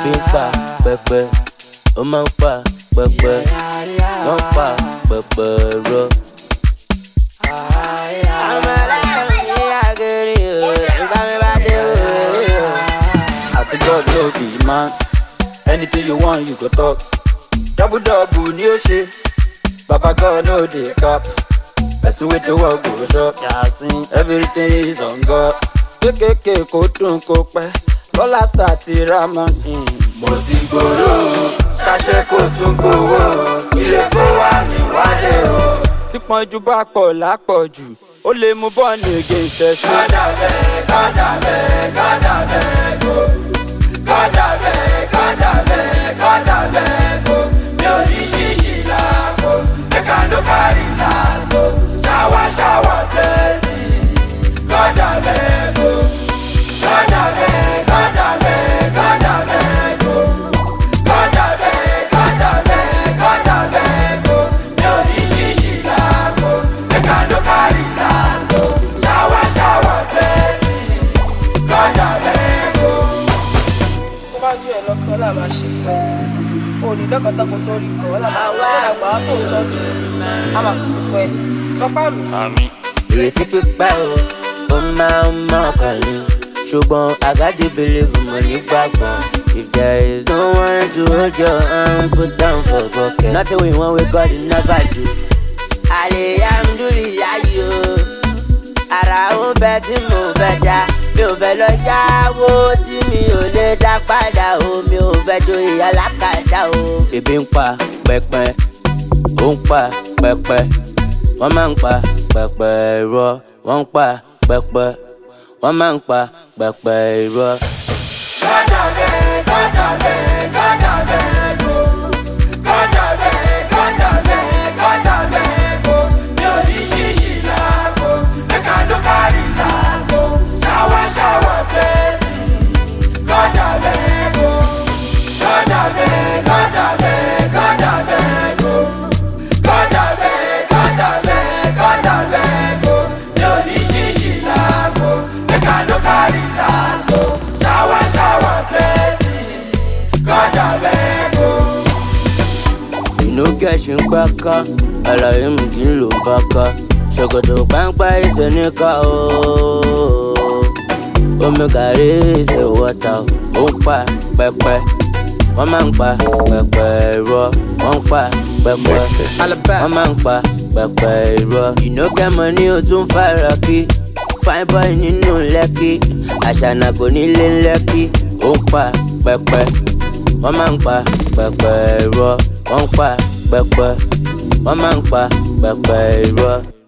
ebi ń pa pẹpẹ, ó máa ń pa pẹpẹ, wọ́n pa pẹpẹ rọ. Àwọn ẹlẹ́yìn ní àgẹ̀rì o, nígbà mi bá dé o. As a God no be man, anything you want you go talk. Double double ni o ṣe, Baba God no dey cap. Person wey dey work go shop, yasin everything is on God. Kékèké kó dùn kó pẹ́, Bọ́lá Sàtì Rámán. Mo ti gbòòrò, ṣàṣẹ kò tún gbowó, ilé kó wà ní wálé o. Tí pọ́njú bá pọ̀ lápọ̀jù, ó lè mú bọ́ọ̀nì ègé ìṣẹ́ṣú. Kádàbẹ́, kádàbẹ́, kádàbẹ́ go. Kádàbẹ́, kádàbẹ́, kádàbẹ́ go. Mi ò ní ṣíṣì láàbò, ẹ̀ka ló kárí láàbò. Ṣáwá blessing, kádàbẹ́ go. Kádàbẹ́, kádàbẹ́, kádàbẹ́ go. Kádàbẹ́, kádàbẹ́, kádàbẹ́ go. Mi ò ní ṣíṣì láàbò, ẹ̀ka ló kárí láàbò. Ṣáwá blessing, kádàbẹ́ go. Tó bá ju ẹ̀ lọ kí ọlá máa ṣe fún ẹ. O ní dọ́kọ̀tọ́kọ̀ tó rí kọ̀ ọlá máa wọ́n àgbà wá tó tọ́jú. A máa kù sí fún ẹ. Sọpá mi. Àmín. Ìrètí pípẹ́ o, ó máa ń mọ̀kàn ní. Ṣùgbọ́n I got to believe mo nígbàgbọ́. If there is no one to hold your hand, put down for bucket. Nothing we want with God will never do. Alhamdulillah o, ara ó bẹ tí mo fẹ́ dá. Mi ò fẹ́ lọ yáwó tí mi ò lè dá padà o. Mi ò fẹ́ joyè alákàdá o. Ebi ń pa pẹpẹ, ó ń pa pẹpẹ. Wọ́n máa ń pa pẹpẹ irọ́, wọ́n ń pa pẹpẹ. Wọ́n máa ń pa pẹpẹ irọ́. Kádàbẹ́, kádàbẹ́, kádàbẹ́ go. Kádàbẹ́, kádàbẹ́, kádàbẹ́ go. Mi ò ní ṣíṣì láàbò, ẹ̀ka ló kárí láàbò. Ṣáwá blessing, kádàbẹ́ go. Kádàbẹ́, kádàbẹ́, kádàbẹ́ go. Kádàbẹ́, kádàbẹ́, kádàbẹ́ go. Mi ò ní ṣíṣì láàbò, ẹ̀ka ló kárí láàbò. Ṣáwá blessing, kádàbẹ́ go. Inú kẹ̀sì ń gbá ká, àlàyé mi kì í lò bá ká. Ṣòkòtò páńpá ìṣe níkà o. Omi gàrí ìṣe wọ́tà o. Ó ń pa pẹpẹ. Wọ́n máa ń pa pẹpẹ irọ́. Wọ́n ń pa pẹpẹ. Wọ́n máa ń pa pẹpẹ irọ́. Ìnókẹ́mọ ní o tún fara kí. Fine boy nínú Lẹ́kì. Àṣànà kò nílé Lẹ́kì. Ó ń pa pẹpẹ. Wọ́n máa ń pa pẹpẹ irọ́. Wọ́n ń pa pẹpẹ. Wọ́n máa ń pa pẹpẹ irọ́.